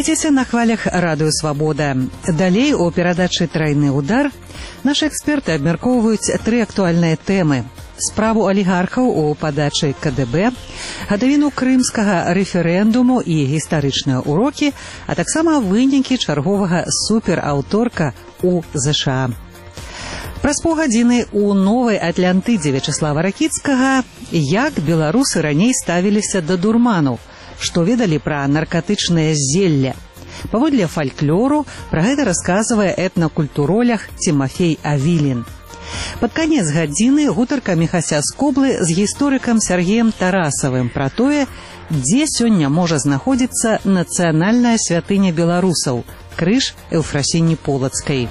Слухайцеся на хвалях радыё «Свабода». Далей у перадачы «Трайны удар» нашы эксперты абмяркоўваюць тры актуальныя тэмы. Справу алігархаў у падачы КДБ, гадавіну крымскага рэферэндуму і гістарычныя ўрокі, а таксама вынікі чарговага супераўторка у ЗША. Праз паўгадзіны у новай Атлантыдзе Вячаслава Ракіцкага, як беларусы раней ставіліся да дурману, што ведалі пра наркатычнае зелле. Паводле фальклору пра гэта расказвае этнакультуролог Тимофей Авилин. Пад канец гадзіны гутарка Міхася Скоблы з гісторыкам Сергеем Тарасавым пра тое, дзе сёння можа знаходзіцца нацыянальная святыня беларусаў – крыж Еўфрасіні Полацкай.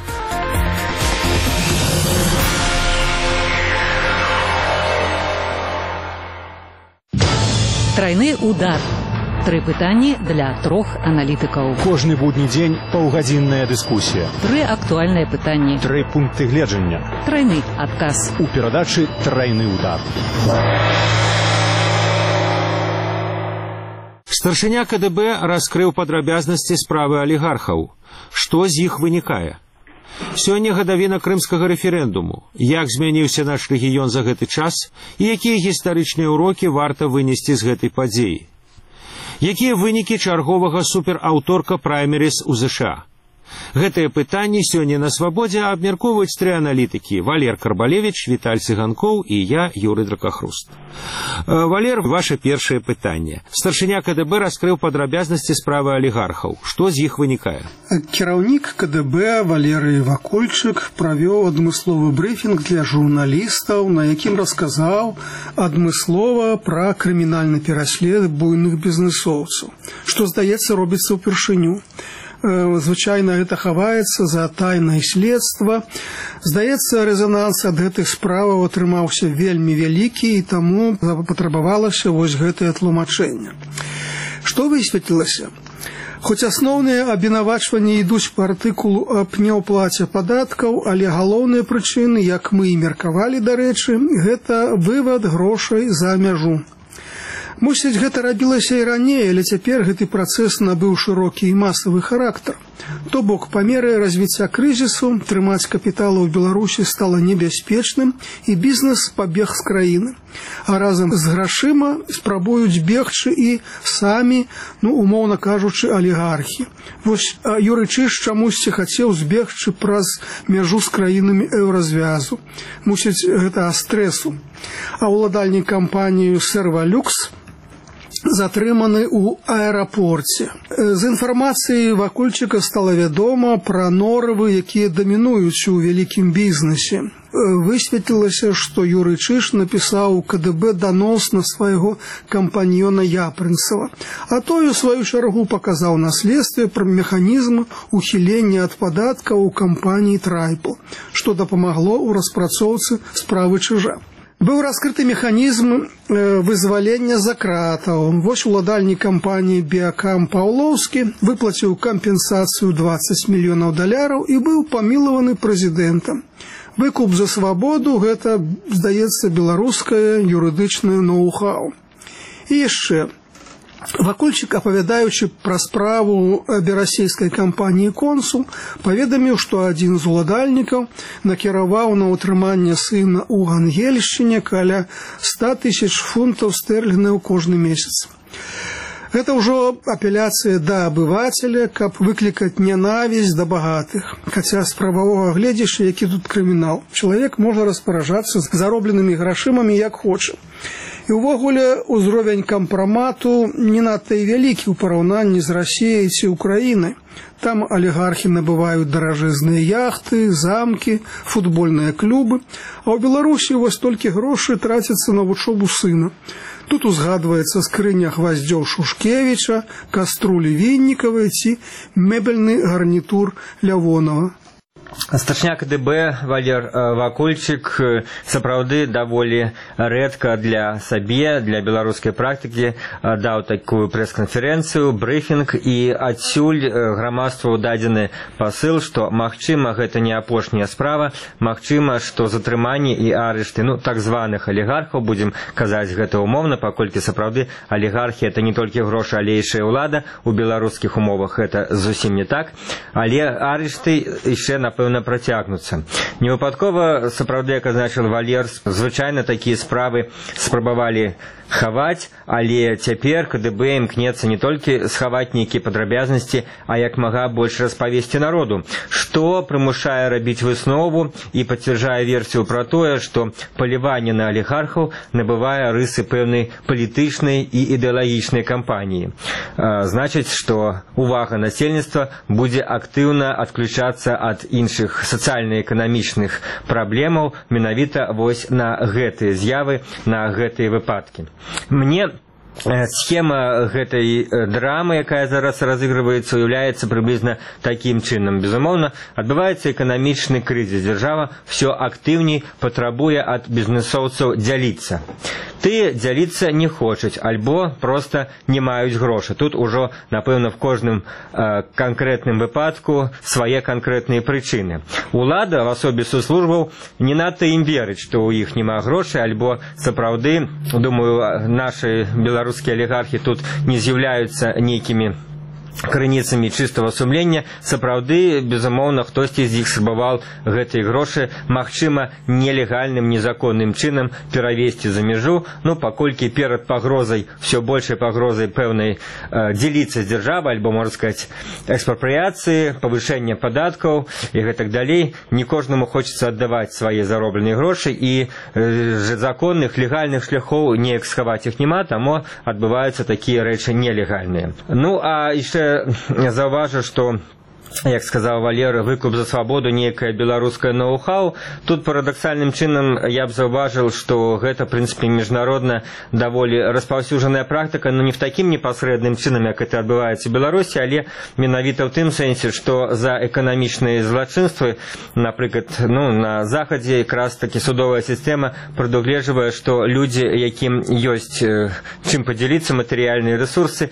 Трайны удар. Тры пытанні для трох аналітыкаў. Кожны будні дзень паўгадзінная дыскусія. Тры актуальныя пытанні. Тры пункты гледжання. Трайны адказ. У перадачы «Трайны удар». Старшыня КДБ раскрыў падрабязнасці справы алігархаў. Што з іх вынікае? Сёння гадавіна крымскага рэферэндуму. Як змяніўся наш рэгіён за гэты час і якія гістарычныя ўрокі варта вынесці з гэтай падзеі? Якія вынікі чарговага супераўторка праймеріз у ЗША? Гэтыя пытанні сёння на «Свабодзе» абмяркоўваюць тры аналітыкі: Валер Карбалевіч, Віталь Цыганкоў і я, Юрый Дракахруст. Валер, ваше першае пытанне. Старшыня КДБ раскрыў падрабязнасці справы алігархаў. Што з іх вынікае? Кіраўнік КДБ Валерый Вакольчык правёў адмысловы брыфінг для журналістаў, на якім расказаў адмыслова пра крымінальны пераслед буйных бізнэсоўцаў, што, здаецца, робіцца ўпершыню. Звычайна гэта хаваецца за тайнае следства. Здаецца, рэзананс ад гэтых справаў атрымаўся вельмі вялікі, і таму патрабавалася вось гэтае тлумачэнне. Што высветлілася? Хоць асноўныя абвінавачванні ідуць па артыкулу аб неўплаце падаткаў, але галоўныя прычыны, як мы і меркавалі, дарэчы, гэта вывад грошай за мяжу. Мусіць, гэта рабілася і раней, але цяпер гэты працэс набыў шырокі і масавы характар. То бок, па меры развіцця крызісу трымаць капіталы ў Беларусі стала небяспечным, і бізнес пабег з краіны. А разам з грашыма спрабуюць бегчы і самі, умоўна кажучы, алігархі. Вось Юрый Чыш чамусьці хацеў збегчы праз мяжу з краінамі еўразвязу. Мусіць, гэта стрэсу. А ўладальнік кампанію «Сервалюкс» затрыманы ў аэрапорце. З інфармацыі Вакольчыка стала вядома пра норавы, якія дамінуюць у вялікім бізнесе. Высветлілася, што Юрый Чыш напісаў у КДБ данос на свайго кампаньёна Япрынцева, а той у сваю чаргу паказаў на следстве пра механізм ухілення ад падаткаў у кампаніі «Трайпл», што дапамагло ў распрацоўцы справы Чыжа. Быў раскрыты механізм вызвалення за кратаў. Вось уладальнік кампаніі «Біакам» Паўлоўскі выплаціў кампенсацыю $20 мільёнаў і быў памілаваны прэзідэнтам. Выкуп за свабоду – гэта, здаецца, беларускае юрыдычнае ноу-хау. І яшчэ. Вакольчык, апавядаючы пра справу аберасійскай кампаніі «Консул», паведаміў, што адзін з уладальнікаў накіраваў на ўтрыманне сына ў Ангельшчыне каля 100 000 фунтаў стэрлінгаў кожны месяц. Гэта ўжо апеляцыя да абывацеля, каб выклікаць нянавісць да багатых. Хаця з прававога гледзяча, які тут крымінал. Чалавек можа распараджацца з заробленымі грашымамі як хоча. І ўвогуле узровень кампрамату не надта і вялікі ў параўнанні з Расіяй ці Украінай. Там алігархі набываюць даражэзныя яхты, замкі, футбольныя клубы, а ў Беларусі вось толькі грошы трацяцца на вучобу сына. Тут узгадваецца скрыня гваздзёў Шушкевіча, каструлі Віннікавай ці мэбельны гарнітур Лявонава. Старшыня КДБ Валер Вакульчык сапраўды даволі рэдка для сабе, для беларускай практыкі даў такую прэс-канферэнцыю, брыфінг, і адсюль грамадству дадзены пасыл, што магчыма гэта не апошняя справа, магчыма, што затрыманне і арышты, так званых алігархаў, будзем казаць гэта умоўна, паколькі сапраўды алігархі это не толькі грошы, але яшчэ ўлада, у беларускіх умовах гэта зусім не так, але арышты яшчэ, напэўна, працягнуцца. Невыпадкова, сапраўды, як азначыў Валер, звычайна такія справы спрабавалі хаваць, але цяпер КДБ імкнецца не толькі схаваць нейкія падрабязнасці, а як мага больш распавесці народу, што прымушае рабіць выснову і пацвярджае версію пра тое, што паліванне на алігархаў набывае рысы пэўнай палітычнай і ідэалагічнай кампаніі. Значыць, што увага насельніцтва будзе актыўна адключацца ад іншых сацыяльна-эканамічных праблемаў менавіта вось на гэтыя з'явы, на гэтыя выпадкі. Мне схема гэтай драмы, якая зараз разыгрываецца, уяўляецца прыблізна такім чынам. Безумоўна, адбываецца эканамічны крызіс. Дзяржава ўсё актыўней патрабуе ад бізнэсоўцаў дзяліцца. Тыя дзяліцца не хочуць, альбо проста не маюць грошы. Тут ужо, напэўна, в кожным канкрэтным выпадку свае канкрэтныя прычыны. Улада, в асобе соцслужбаў, не надта ім верыць, што ў іх няма грошай, альбо сапраўды, думаю, нашы беларускія алігархі тут не з'яўляюцца нейкімі крыніцамі чыстага сумлення, сапраўды, безумоўна, хтосьці з іх спрабаваў гэтыя грошы, магчыма, нелегальным, незаконным чынам перавесці за мяжу, паколькі перад пагрозай, ўсё большай пагрозай пэўнай дзеліцца з дзяржавай, альбо, можна сказаць, экспрапрыяцыі, павышэння падаткаў і гэтак далей, не кожнаму хочацца аддаваць свае заробленыя грошы, і законных, легальных шляхоў неяк схаваць іх няма, таму адбываюцца такія рэчы нелегальныя. А яшчэ заўважу, што, як сказаў Валер, выкуп за свабоду, нейкае беларускае ноу-хау. Тут парадаксальным чынам я б заўважыў, што гэта, в прынцыпе, міжнародна даволі распаўсюджаная практыка, не в такім непасрэдным чынам, як это адбываецца ў Беларусі, але менавіта ў тым сэнсе, што за эканамічныя злачынствы, напрыклад, на Захадзе якраз такі судовая сістэма прадугледжвае, што людзі, якім ёсць чым падзяліцца, матэрыяльныя рэсурсы,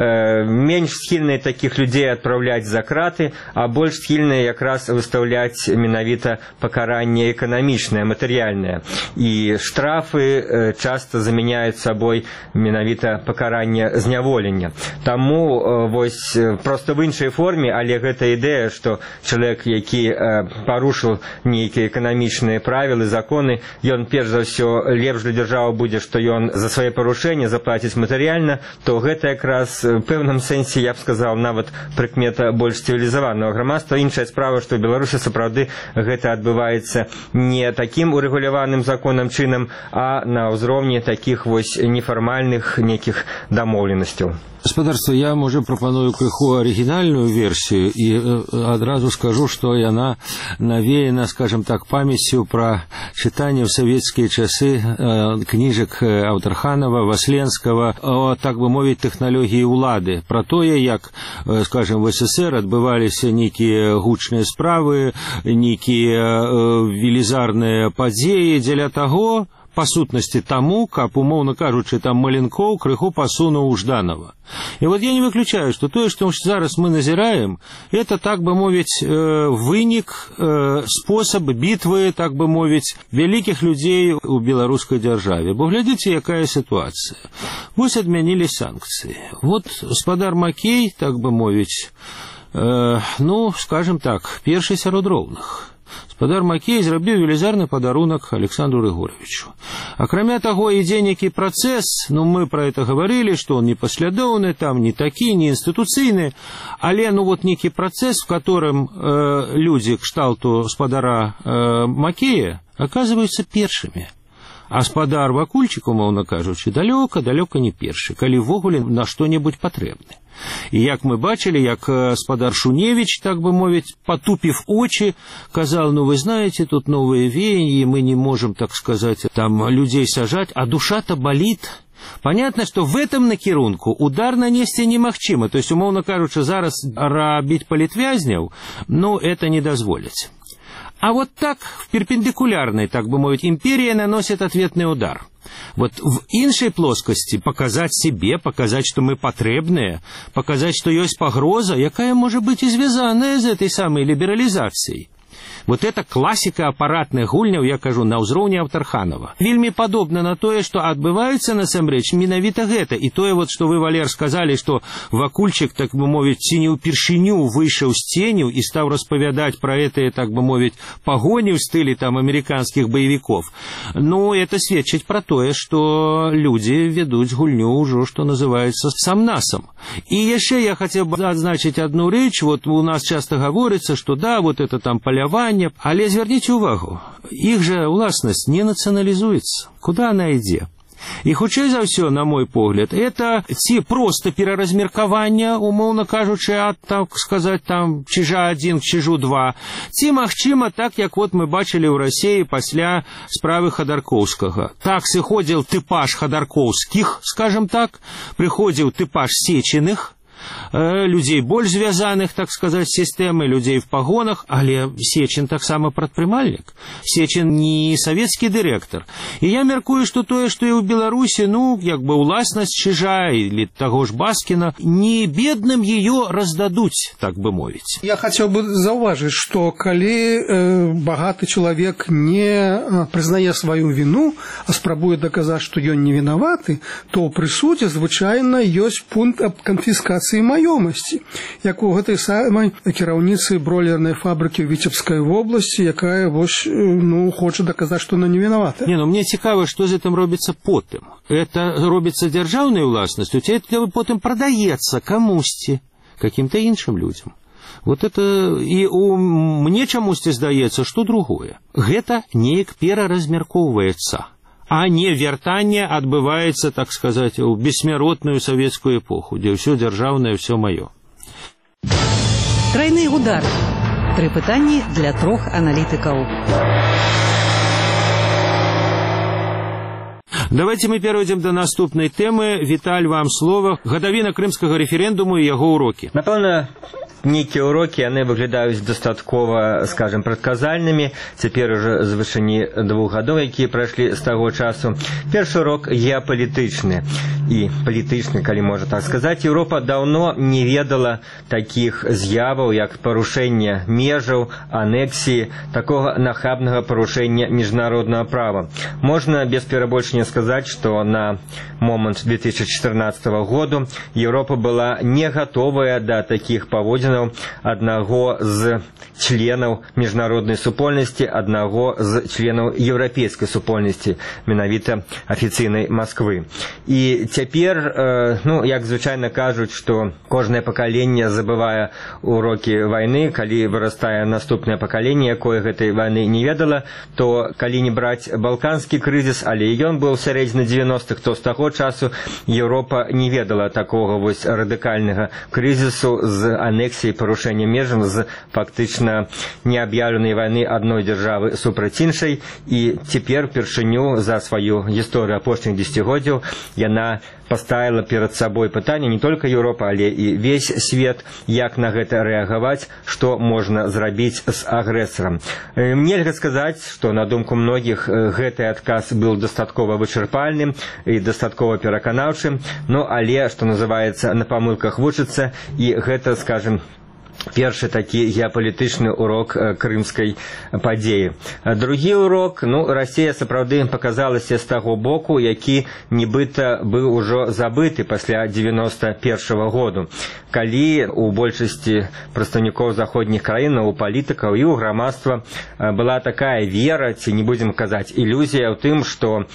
менш схільныя такіх людзей адпраўляць за краты, а больш схільныя якраз выстаўляць менавіта пакаранне эканамічнае, матэрыяльнае. І штрафы часта замяняюць сабой менавіта пакаранне зняволення. Таму вось проста в іншай форме, але гэта ідэя, што чалавек, які парушыў нейкія эканамічныя правілы, законы, ён перш за ўсё лепш для дзяржавы будзе, што ён за свае парушэнні заплаціць матэрыяльна, то гэта якраз в пэўным сэнсе, я б сказаў, нават прыкмета больш цывілізаванага грамадства. Іншая справа, што ў Беларусі сапраўды гэта адбываецца не такім урэгуляваным законам чынам, а на ўзроўні такіх вось нефармальных нейкіх дамоўленасцяў. Гаспадарства, я, можа, прапаную крыху арыгінальную версію і адразу скажу, што яна навеяна, скажем так, памяццю пра чытанне ў савецкія часы кніжак Аўтарханава, Васленскага о, так бы мовіць, тэхналогіі ўлады, пра тое, як, скажем, в СССР адбываліся нейкія гучныя справы, нейкія велізарныя падзеі дзеля таго, па сутнасці таму, каб, умоўна кажучы, там Маленкоў крыху пасунуў Жданова. І вот я не выключаю, что то, что зараз мы назираем, это, так бы мовить, вынік, способ битвы, так бы мовить, великих людей у беларускай дзяржаве. Бо глядзіце, якая ситуация. Вось адмянілі санкции. Вот гаспадар Макей, так бы мовить, скажем так, першы сярод роўных. Гаспадар Макей зрабіў велізарны падарунак Александру Григорьевичу. Акрамя таго, ідзе нейкі працэс, мы про это говорили, что он непослядоўны, там не такі, не інстытуцыйны, але нейкі працэс, в котором люди кшталту гаспадара Макея оказываются першымі. А гаспадар Вакульчык, умоўна кажучы, далёка не першы, калі ввогуле на што-небудзь патрэбны. І як мы бачили, як гаспадар Шуневич, так бы мовить, потупив очи, казал, вы знаете, тут новые веяния, мы не можем, так сказать, там людей сажать, а душа-то болит. Понятно, что в этом накірунку удар нанести немагчыма. То есть, умоўна кажучы, зараз рабіць палітвязняў, это не дазволяць. А вот так, в перпендикулярной, так бы мовить, империя наносит ответный удар. Вот в іншай плоскасці паказаць себе, паказаць, што мы патрэбныя, паказаць, што ёсць пагроза, якая можа быць і звязаная з этой самой лібералізацыяй. Вот это классика апаратных гульняў, я кажу, на ўзроўні Аўтарханова. Вельмі падобна на тое, што адбываецца насамрэч менавіта гэта. І тое, вот, што вы, Валер, сказалі, што Вакульчык, так бы мовіць, ці не ўпершыню выйшаў з ценю і стаў распавядаць пра гэтыя, так бы мовіць, пагоні ў стылі там амерыканскіх баевікоў. Ну, это сведчыць пра тое, што людзі ведуць гульню ўжо, што называецца, сам-насам. І яшчэ я хацеў бы адзначыць одну рэч. Вот у нас часто гаворыцца, што да, вот это там паляванне, але звярніце ўвагу, іх жа уласнасць не нацыяналізуецца. Куда она ідзе? І хутчэй за ўсё, на мой погляд, это ці проста пераразмеркаванне, умоўна кажучы, ад, так сказаць, там, чижа 1 к чижу 2, ці, магчыма, так, як вот мы бачылі ў Расіі пасля справы Хадаркоўскага. Так сыходзіў тыпаж Хадаркоўскіх, скажем так, прыходзіў тыпаж Сечиных, людей больш звязаных, так сказать, сістэмай, людзей в пагонах, але Сечин таксама прадпрымальнік. Сечин не савецкі дырэктар. І я мяркую, што тое, што і ў Беларусі, ну, як бы уласнасць чижа или таго ж Баскіна, не бедным ее раздадуць, так бы мовіць. Я хотел бы заўважыць, што калі багаты чалавек не прызнае сваю віну, а спрабуе даказаць, што ён не вінаваты, то ў прысудзе звычайна ёсць пункт аб канфіскацыі маёмасці, як у гэтай самай кіраўніцы бройлернай фабрыкі ў Віцебскай вобласці, якая вось, ну, хоча даказаць, што она не вінавата. Не, ну мне цікава, што з гэтым робіцца потым. Это робіцца дзяржаўнай уласнасцю, ці это потым прадаецца камусьці, каким-то іншым людзям. Вот это і мне чамусьці здаецца, што другое. Гэта неяк пераразмяркоўваецца, а не вяртанне адбываецца, так сказаць, у бессмяротную савецкую эпоху, дзе ўсё дзяржаўнае, ўсё маё. Тройны удар. 3 пытанні для 3 аналітыкаў. Давайте мы перейдем до наступной темы. Виталь, вам слово. Гадавіна крымскага рэферэндуму і яго урокі. Напэўна, нейкія урокі, яны выглядаюць дастаткова, скажем, прадказальнымі. Цяпер уже з вышыні 2 гадоў, якія прайшлі з таго часу. Першы урок геапалітычны і палітычны, калі можна так сказаць. Еўропа даўно не ведала такіх з'яваў, як парушэнне межаў, анексіі, такога нахабнага парушэння міжнароднага права. Можна без перабольшання сказаць, што на момант 2014 году Еўропа была не гатовая да такіх паводзінаў аднаго з членаў міжнароднай супольнасці, аднаго з членаў еўрапейскай супольнасці, менавіта афіцыйнай Масквы. І цяпер, ну, як звычайна кажуць, што кожнае пакаленне забывае урокі вайны, калі вырастае наступнае пакаленне, якое гэтай вайны не ведала, то калі не браць балканскі крызіс, але ён быў сярэдзіне 90-х, то з таго часу Еўропа не ведала такога вось радыкальнага крызісу з анексіяй, парушэння межаў, з фактычна неаб'яўленай вайны адной дзяржавы супраць іншай. І цяпер упершыню за сваю гісторыю апошніх дзесяцігоддзяў яна поставила перед сабой пытанне не только Еўропа, але і весь свет, як на гэта рэагаваць, што можна зрабіць з агрэсарам. Нельга сказаць, што на думку многіх гэты адказ быў дастаткова вычарпальным і дастаткова пераканаўчым, ну але, што называецца, на памылках вучыцца, і гэта, скажем, першы такі геапалітычны урок крымскай падзеі. Другі урок, ну, Расія сапраўды паказалася з таго боку, які нібыта быў ужо забыты пасля 91-го году, калі у большасці прадстаўнікоў заходніх краін, у палітыкаў і у грамадства была такая вера, ці не будзем казаць ілюзія ў тым, што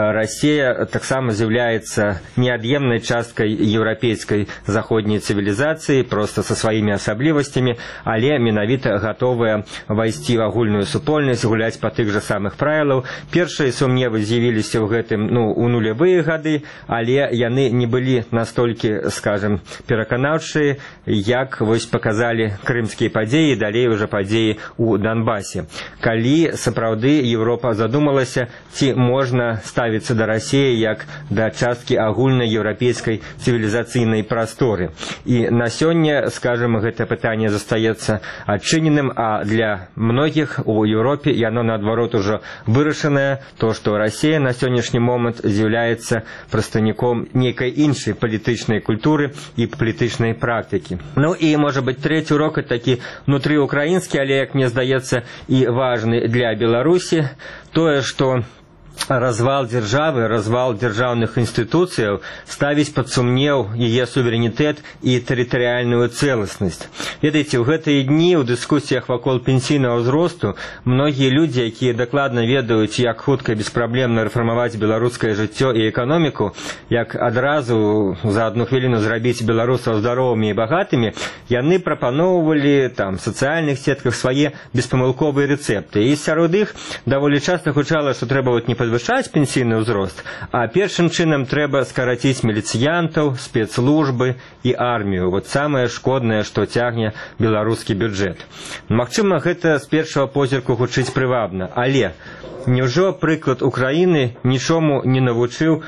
Расія таксама з'яўляецца неад'емнай часткай еўрапейскай заходняй цывілізацыі, проста са сваімі асаблівасцямі, але менавіта гатовая вайсці ў агульную супольнасць, гуляць па тых жа самых правілаў. Першыя сумневы з'явіліся ў гэтым, ну, у нулявыя гады, але яны не былі настолькі, скажем, пераканаўчыя, як вось паказалі крымскія падзеі, далей уже падзеі ў Донбасе. Калі сапраўды Еўропа задумалася, ці можна ставіцца да Расіі як да часткі агульнай еўрапейскай цывілізацыйнай прасторы. І на сёння, скажем, гэта пытанне пытанне застаецца адчыненым, а для многіх у Еўропе яно наадварот ужо вырашанае, то што Расія на сённяшні момант з'яўляецца прадстаўніком нейкай іншай палітычнай культуры і палітычнай практыкі. Ну і можа быць трэці урок такі внутрыукраінскі, але як мне здаецца і важны для Беларусі, тое, што развал дзяржавы, развал дзяржаўных інстытуцыяў ставіць пад сумнеў яе суверэнітэт і тэрытарыяльную цэласнасць. Ведаеце, у гэтыя дні ў дыскусіях вакол пенсійнага ўзросту многія людзі, якія дакладна ведаюць, як хутка і беспраблемна рэфармаваць беларускае жыццё і эканоміку, як адразу за адну хвіліну зрабіць беларусаў здаровымі і багатымі, яны прапаноўвалі там в сацыяльных сетках свае беспамылковыя рэцэпты. І сярод іх даволі часта гучала, што трэба не падвышаць пенсійны ўзрост, а першым чынам трэба скараціць міліцыянтаў, спецслужбы і армію. Вот самае шкоднае, што цягне беларускі бюджэт. Магчыма, гэта з першага позірку гучыць прывабна, але няўжо прыклад Украіны нічому не навучыў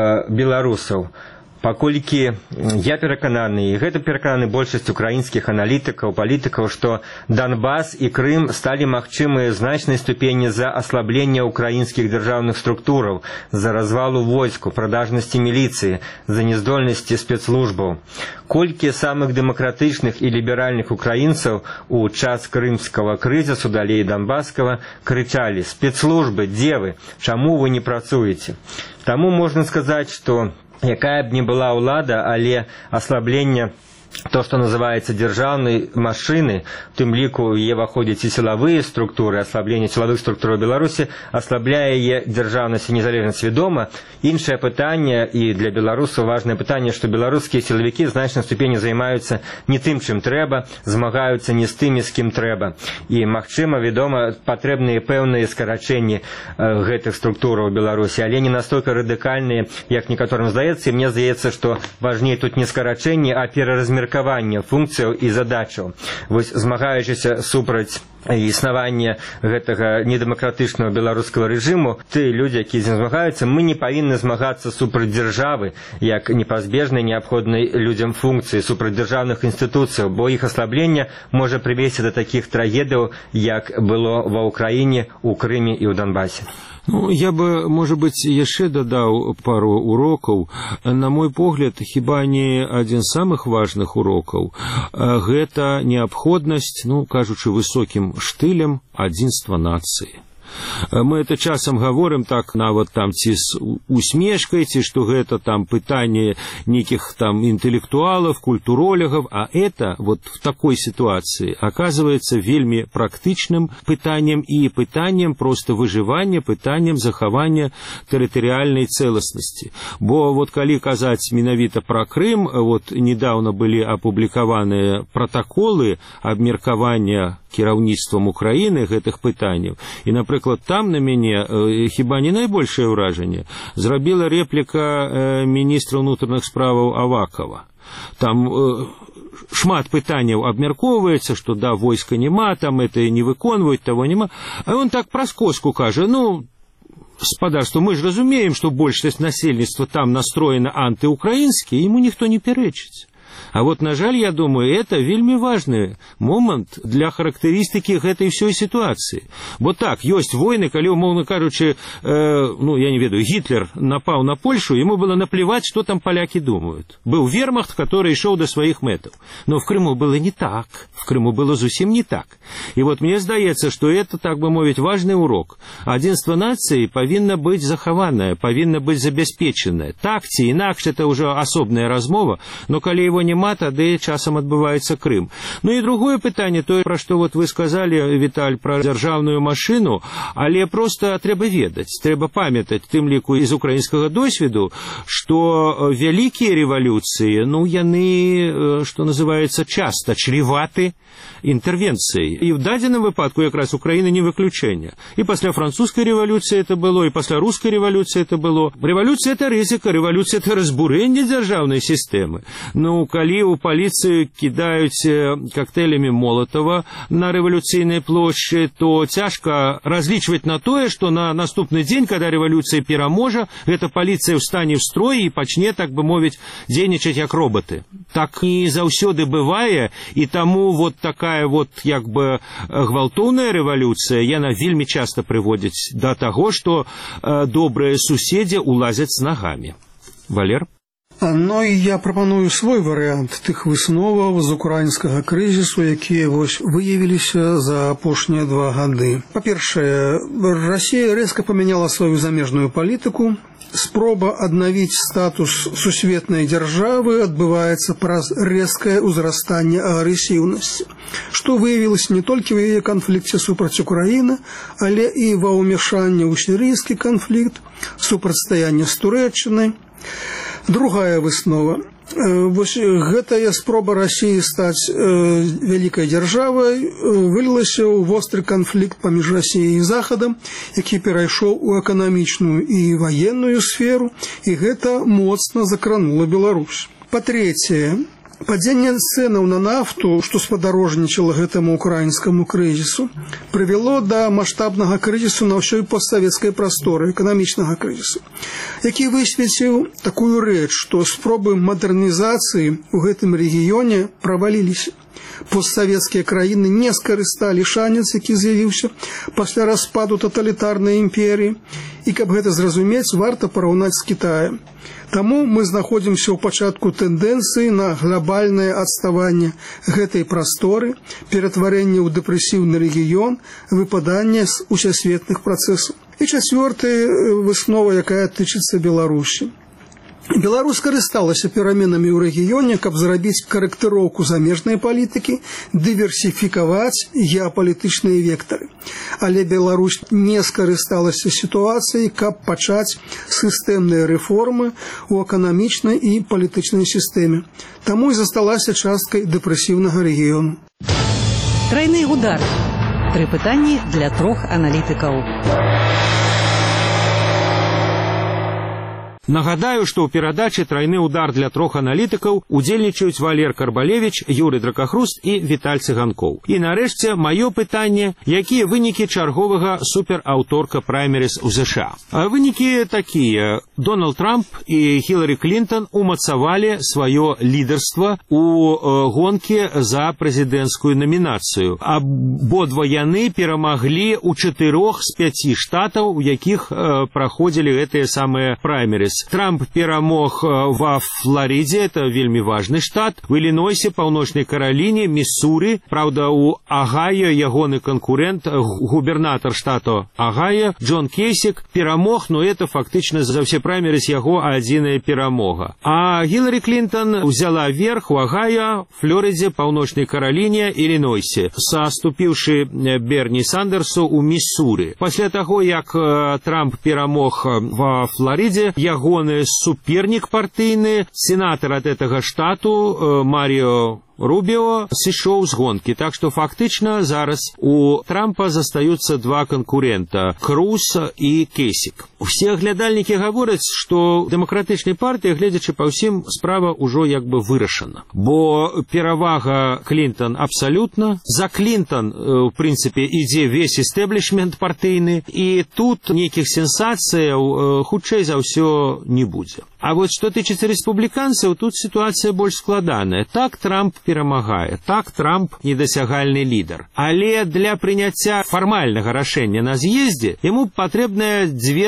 беларусаў? Паколькі я перакананы, і гэта перакананы большасць украінскіх аналітыкаў, палітыкаў, што Донбас і Крым сталі магчымыя значнай ступені за аслаблення украінскіх дзяржаўных структураў, за развалу войску, прадажнасці міліцыі, за няздольнасці спецслужбаў. Колькі самых дэмакратычных і ліберальных украінцаў у час крымскага крызісу, далей донбасскага, крычалі: «Спецслужбы, дзе вы? Чаму вы не працуеце?» Таму можна сказаць, што якая б ни была ўлада, але аслабленне то, што называецца дзяржаўнай машыны, в тым ліку яе ўваходзяць і сілавыя структуры, аслабленне сілавых структур у Беларусі аслабляе яе дзяржаўнасць і незалежнасць свядома. Іншае пытанне, і для беларусаў важнае пытанне, што беларускія сілавікі значнай ступені займаюцца не тым, чым трэба, змагаюцца не з тымі, з кім трэба. І, магчыма, вядома, патрэбныя пэўныя скарачэнні гэтых структураў у Беларусі, але не настолькі радыкальныя, як некаторым здаецца. І мне здаецца, што важней тут не скарачэнні, а пераразмеркаванне функцыяў і задачаў. Вось, змагаючыся супраць існавання гэтага недэмакратычнага беларускага рэжыму, ты людзі, якія з ім змагаюцца, мы не павінны змагацца супраць дзяржавы як непазбежнай неабходнай людзям функцыі, супраць дзяржаўных інстытуцыяў, бо іх аслабленне можа прывесці да такіх трагедыяў, як было ва ўкраіне, у Крыме і ў Донбасе. Ну, я бы, может быть, яшчэ дадаў пару урокаў. На мой погляд, хіба не адзін з самых важных урокаў. Гэта неабходнасць, ну, кажучы высокім штылем, адзінства нацыі. Мы это часам говорим так, нават там ці з усмешкай, ці што гэта там пытанне нейкіх там интеллектуалов, культурологов, а это вот в такой ситуации оказывается вельмі практычным пытанием и пытанием просто выживания, пытанием захавання тэрытарыяльнай цэласнасці. Бо вот калі казаць менавіта про Крым, вот недавно были апублікаваныя протоколы абмеркавання кіраўніцтвам Украіны гэтых пытанняў. І, напрыклад, там на мяне хіба не найбольшае ўражанне зрабіла рэпліка міністра ўнутраных справаў Авакова. Там шмат пытанняў абмяркоўваецца, што да, войска няма, там это не выконваюць, того няма. А он так праз коску кажа: ну, спадарство, мы ж разумеем, што большасць насельніцтва там настроена антыукраінскі, ему ніхто не пярэчыць. А вот, на жаль, я думаю, это вельмі важны момант для характарыстыкі гэтай всёй сітуацыі. Бо так, ёсць войны, калі, умоўна кажучы, ну, я не ведаю, Гитлер напал на Польшу, ему было наплевать, что там поляки думают. Был вермахт, который шел до своих мэтов. Но в Крыму было не так. В Крыму было зусім не так. И вот мне здаецца, что это, так бы мовіць, важный урок. Адзінства нацыі павінна быць захаванае, павінна быць забяспечанае. Так ці інакш, это уже асобная размова, но калі его няма, тады часам адбываецца Крым. Ну і другое пытанне, тое, пра што вот вы сказалі, Віталь, пра дзяржаўную машыну, але просто трэба ведаць, трэба памятаць, тым ліку з украінскага досведу, што вялікія рэвалюцыі, ну, яны, што называецца, часта чреваты інтэрвенцыяй. І в дадзеным выпадку якраз Украіна не выключэнне. І пасля французскай рэвалюцыі это было, і пасля рускай рэвалюцыі это было. Рэвалюцыя — это рызыка, рэвалюцыя — это разбурэнне дзяржаўнай сістэмы. Ну, калі ў паліцыю кідаюць коктейлями Молотова на рэвалюцыйнай плошчы, то цяжка разлічваць на тое, што на наступны дзень, калі рэвалюцыя пераможа, гэта паліцыя ўстане ў строй і пачне, так бы мовіць, дзейнічаць як роботы. Так не заўсёды бывае, і таму вот такая вот як бы гвалтоўная рэвалюцыя, яна вельмі часта прыводзіць да таго, што добрыя суседзі улазяць з нагамі. Валер? Ну і я прапаную свой варыянт тых высноваў з украінскага крызісу, якія выявіліся за апошнія 2 гады. Па-першае, Расія рэзка памяняла сваю замежную палітыку. Спроба аднавіць статус сусветнай дзяржавы адбываецца праз рэзкае ўзрастанне агрэсіўнасці, што выявілася не толькі ў яе канфлікце супраць Украіны, але і ва ўмяшанні ў сірыйскі канфлікт, супрацьстаянне з Турэччынай. Другая выснова. Гэтая спроба Расіі стаць вялікай дзяржавай вылілася ў востры канфлікт паміж Расіяй і Захадам, які перайшоў у эканамічную і ваенную сферу, і гэта моцна закранула Беларусь. Па-трэцяе, падзенне цэнаў на нафту, што спадарожнічала гэтаму украінскаму крызісу, прывяло да маштабнага крызісу на ўсёй постсавецкай прасторы, эканамічнага крызісу, які высветліў такую рэч, што спробы мадэрнізацыі ў гэтым рэгіёне праваліліся. Постсавецкія краіны не скарысталі шанец, які з'явіўся пасля распаду таталітарнай імперіі, і каб гэта зразумець, варта параўнаць з Кітаем. Таму мы знаходзімся ў пачатку тэндэнцыі на глобальнае адставанне гэтай прасторы, ператварэнне ў дэпрэсіўны рэгіён, выпаданне з усесветных працэсаў. І чацвёртая выснова, якая тычыцца Беларусі. Беларусь карысталася пераменамі ў рэгіёне, каб зрабіць карэктыроўку замежнай палітыкі, дыверсіфікаваць геапалітычныя вектары. Але Беларусь не скарысталася сітуацыяй, каб пачаць сістэмныя рэформы ў эканамічнай і палітычнай сістэме. Таму і засталася часткай дэпрэсіўнага рэгіёну. Тройны удар. 3 пытанні для 3 аналітыкаў. Нагадаю, што ў перадачы «Тройны удар» для 3 аналітыкаў удзельнічаюць Валер Карбалевіч, Юрый Дракахруст і Віталь Цыганкоў. І нарэшце маё пытанне, якія вынікі чарговага супераўторка праймеріз у ЗША. Вынікі такія. Дональд Трамп і Хіларі Клінтон умацавалі сваё лідарства ў гонкі за прэзідэнцкую намінацыю. Абодва яны перамаглі ў 4 з 5 штатаў, у якіх праходзілі гэтыя самыя праймеріз. Трамп перамог во Флориде, это вельмі важны штат, в Іллінойсе, Паўночнай Караліне, Міссуры. Правда, у Агайо ягоны конкурент, губернатор штату Агайо, Джон Кейсік, перамог, но это фактично за все праймеріз яго адзіная перамога. А Хіларі Клінтон взяла верх у Агайо, Флориде, Паўночнай Караліне, Іллінойсе, саступіўшы Берні Сандерсу у Міссуры. Пасля таго, як Трамп перамог во Флориде, ягоны супернік партыйны, сенатор ад гэтага штату Маріо Рубіо сышоў з гонкі. Так што фактычна зараз у Трампа застаюцца 2 канкурента – Круз і Кейсік. Усе глядальнікі гавораць, што дэмакратычнай партыі, гледзячы па ўсім, справа ўжо як бы вырашана. Бо перавага Клінтон абсалютна. За Клінтон, у прынцыпе, ідзе весь істэблішмент партыйны, і тут нейкіх сенсацыяў хутчэй за ўсё не будзе. А вот што тычыцца рэспубліканцаў, тут сітуацыя больш складаная. Так Трамп перамагае, так Трамп недасягальны лідар. Але для прыняцця фармальнага рашэння на з'ездзе яму патрэбныя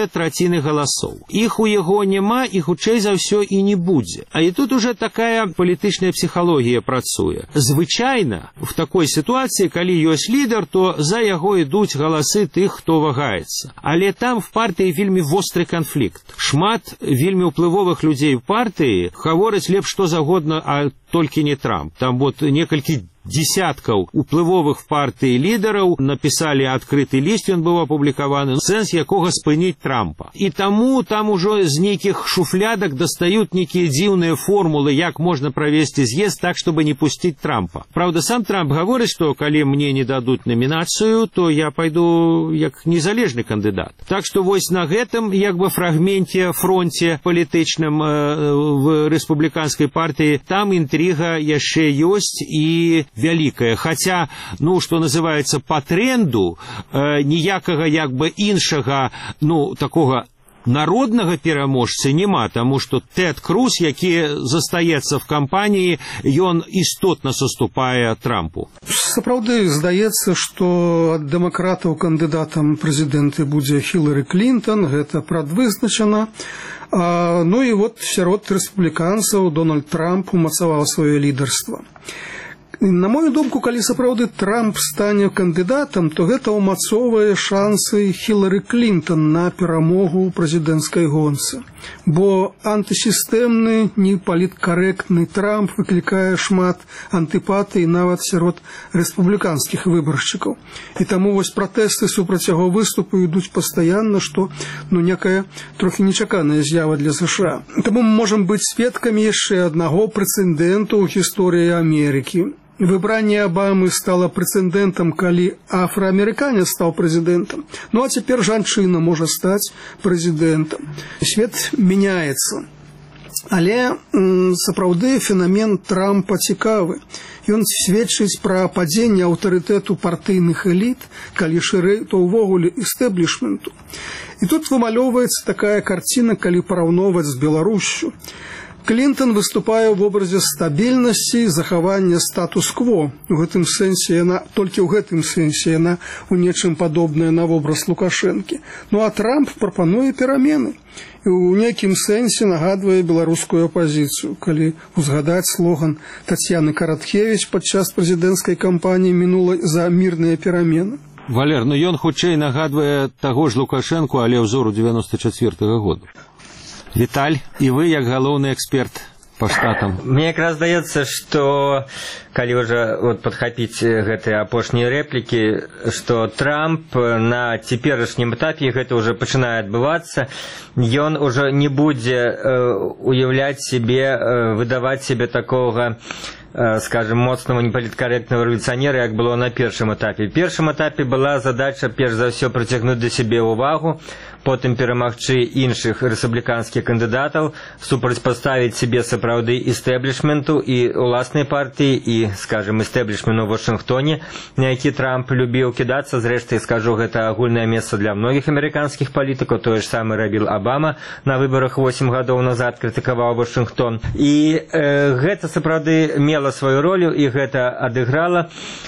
2/3 галасоў. Іх у яго няма і хутчэй за ўсё і не будзе. А і тут уже такая палітычная псіхалогія працуе. Звычайна, в такой сітуацыі, калі ёсць лідар, то за яго ідуць галасы тых, хто вагаецца. Але там в партыі вельмі востры канфлікт. Шмат вельмі ўплывовых людзей в партыі гавораць лепш што загодна, а толькі не Трамп. Там вот некалькі десяткаў уплывовых партый лідараў напісалі адкрыты ліст, ён быў апублікаваны, сэнс якога спыніць Трампа. І таму там ужо з нейкіх шуфлядак дастаюць нейкія дзіўныя формулы, як можна правесці з'езд так, чтобы не пусціць Трампа. Правда, сам Трамп гаворыць, што калі мне не дадуць намінацыю, то я пайду як незалежны кандыдат. Так што вось на гэтым як бы фрагменте, фронте палітычным в рэспубліканскай партыі там інтрыга яшчэ ёсць і вялікая. Хаця, што называецца, па тренду ніякага як бы іншага, такога народнага пераможцы няма, таму што Тэд Круз, які застаецца в кампаніі, ён істотна саступае Трампу. Сапраўды, здаецца, што ад дэмакратаў кандыдатам прэзідэнты будзе Хілары Клінтон, гэта прадвызначана. І вот сярод рэспубліканцаў Дональд Трамп умацаваў сваё лідарства. На мою думку, калі сапраўды Трамп стане кандыдатам, то гэта ўмацоўвае шансы Хілары Клінтон на перамогу ў прэзідэнцкай гонцы. Бо антысістэмны, непаліткарэктны Трамп выклікае шмат антыпатый нават сярод рэспубліканскіх выбаршчыкаў. І таму вось пратэсты супраць яго выступу ідуць пастаянна, што некая трохі нечаканая з'ява для США. Таму мы можам быць сведкамі яшчэ аднаго прэцэдэнту ў гісторыі Амерыкі. Выбранне Абамы стало прэцэдэнтам, калі афраамерыканец стаў прэзідэнтам. А цяпер жанчына можа стаць прэзідэнтам. Свет мяняецца. Але сапраўды фенамен Трампа цікавы. Ён сведчыць пра падзенне аўтарытэту партыйных эліт, калі шырэй, то ўвогуле эстэблішменту. І тут вымалёўваецца такая карціна, калі параўноўваць з Беларусю. Клінтон выступае ў вобразе стабільнасці і захавання статус-кво. Толькі ў гэтым сэнсе яна ў нечым падобная на вобраз Лукашэнкі. А Трамп прапануе перамены. І ў нейкім сэнсе нагадвае беларускую апазіцыю, калі узгадаць слоган Тацьяны Караткевіч падчас прэзідэнцкай кампаніі мінула за мірныя перамены. Валер, ён хутчэй нагадвае таго ж Лукашэнку, але ўзору 94-го году. Віталь, і вы, як галоўны эксперт по штатам. Мне якраз здаецца, што калі ўжо падхапіць гэтыя апошнія рэплікі, што Трамп на цяперашнім этапе, гэта ўжо пачынае адбывацца, ён ужо не будзе уяўляць сябе, выдаваць сябе такога, скажем, моцного непаліткарэктного рэвалюцыянера, як было на першым этапе. В першым этапе была задача, перш за ўсё, прыцягнуць да сябе ўвагу, потым перамагчы іншых рэспубліканскіх кандыдатаў, супрацьпаставіць сябе сапраўды эстэблішменту і уласнай партыі, і, скажем, эстэблішменту ў Вашынгтоне, на які Трамп любіў кідацца. Зрэшты, скажу, гэта агульнае месца для многіх амерыканскіх палітыкаў. Тое ж самае рабіў Абама на выбарах 8 гадоў назад, крытыкаваў Вашынгтон. І гэта сапраўды мела сваю ролю, і гэта адыграла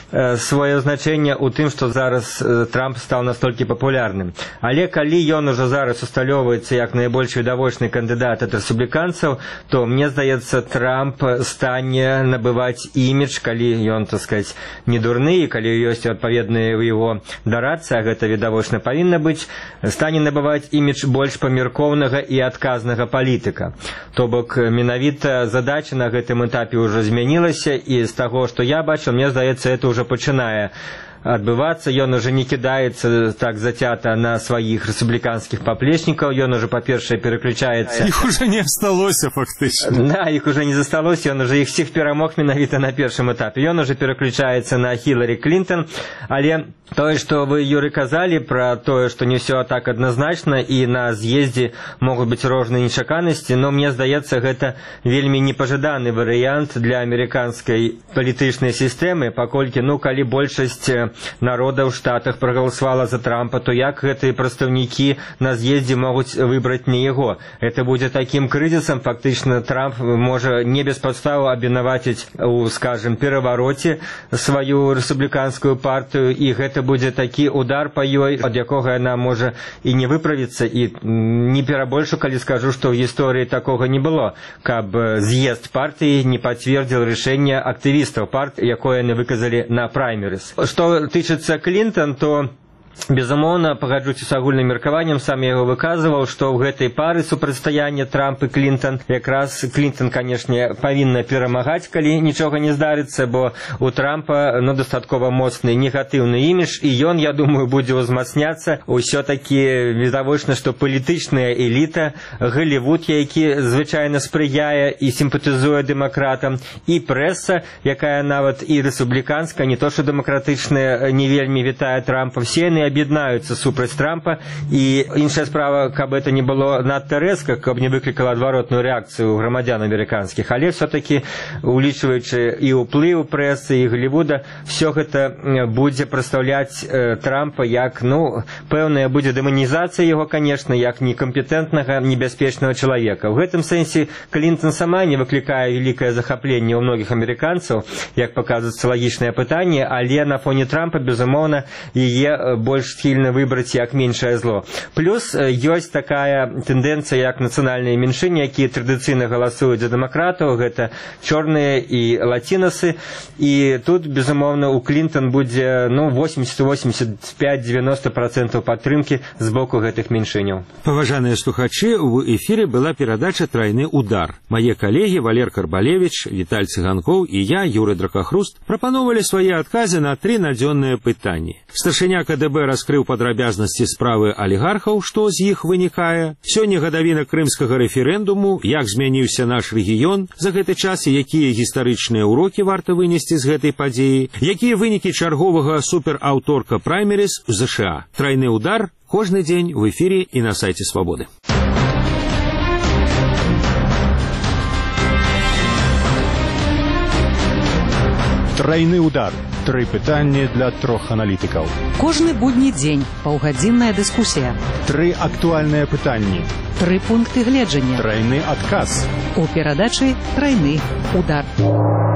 сваё значэнне ў тым, што зараз Трамп стаў настолькі папулярным. Але калі ён ужо зараз усталёўваецца як найбольш відавочны кандыдат ад рэспубліканцаў, то мне здаецца, Трамп стане набываць імідж, калі ён, так сказаць, не дурны, і калі ёсць адпаведныя ў яго дарацца, а гэта відавочна павінна быць, стане набываць імідж больш памяркоўнага і адказнага палітыка. То бок менавіта задача на гэтым этапе ўжо змянілася, і з таго, што я бачыў, мне здаецца, это ўжо пачынае адбывацца. Ён уже не кідаецца так зацята на сваіх рэспубліканскіх паплечнікаў, ён уже, па-першае, пераключаецца... Іх уже не асталося, фактычна. Да, іх уже не засталося, ён уже іх всіх перамог менавіта на першым этапе. Ён уже пераключаецца на Хілары Клінтон, але тое, што вы, Юрый, казалі пра тое, што не ўсё так адназначна, і на з'ездзе могуць быць розныя нечаканасці, но мне здаецца, гэта вельмі непажаданы варыянт для амерыканскай палітычнай сістэмы, паколькі, калі большасць народа ў Штатах прагаласавала за Трампа, то як гэтыя прадстаўнікі на з'ездзе могуць выбраць не яго? Это будзе такім крызісам, фактычна Трамп можа не без падстаў абвінаваціць у, скажем, перавароце сваю рэспубліканскую партыю, і гэта будзе такі удар па ёй, ад якога яна можа і не выправіцца, і не перабольшу, калі скажу, што ў гісторыі такога не было, каб з'езд партыі не пацвердзіў рашэнне актывістаў партыі, якое яны выказалі на праймерыс. Што тычыцца Клінтон, то Безумоўна, пагаджуся з агульным меркаваннем, сам я яго выказваў, што ў гэтай пары супрацьстаяння Трамп і Клінтон, якраз Клінтон, канешне, павінна перамагаць, калі нічога не здарыцца, бо у Трампа дастаткова моцны негатыўны імідж, і ён, я думаю, будзе ўзмацняцца. Усё-такі відавочна, што палітычная эліта, Голлівуд, які звычайна спрыяе і сімпатызуе дэмакратам, і прэса, якая нават і рэспубліканская, не то што дэмакратычная, не вельмі вітае Трампа, все яны аб'яднаюцца супраць Трампа, і іншая справа, каб это не было надта рэзка, каб не выклікала адваротную рэакцыю грамадзян амерыканскіх, але все-таки, улічваючы і ўплыў прэсы, і Голлівуда, все гэта будзе прадстаўляць Трампа як, пэўная будзе дэманізацыя яго, конечно, як некампетэнтнага, небяспечнага чалавека. В гэтым сэнсе Клінтон сама не выклікае вялікае захапленне ў многіх амерыканцаў, як паказваецца лагічнае пытанне, але на фоне Трампа, безумоўна, яе больш схільна выбраць як меншае зло. Плюс ёсць такая тэндэнцыя, як нацыянальныя меншыні, якія традыцыйна галасуюць за дэмакратаў, гэта чорныя і лацінасы, і тут, безумоўна, у Клінтон будзе 80-85-90% падтрымкі з боку гэтых меншыняў. Паважаныя слухачы, у эфіры была перадача «Трайны удар». Мае калегі Валер Карбалевич, Віталь Цыганкоў і я, Юрый Дракахруст, прапановалі свае адказы на 3 надзённыя пытанні. Старшыня КДБ раскрыў падрабязнасці справы алігархаў, што з іх вынікае. Сёння гадавіна крымскага рэферэндуму, як змяніўся наш рэгіён за гэты час і якія гістарычныя ўрокі варта вынесці з гэтай падзеі, якія вынікі чарговага супераўторка праймеріз у ЗША. «Трайны удар» кожны дзень у эфіры і на сайце Свабоды. Трайны удар. 3 пытанні для 3 аналітыкаў. Кожны будні дзень паўгадзінная дыскусія. 3 актуальныя пытанні. 3 пункты гледжання. Трайны адказ. У перадачы «Трайны удар».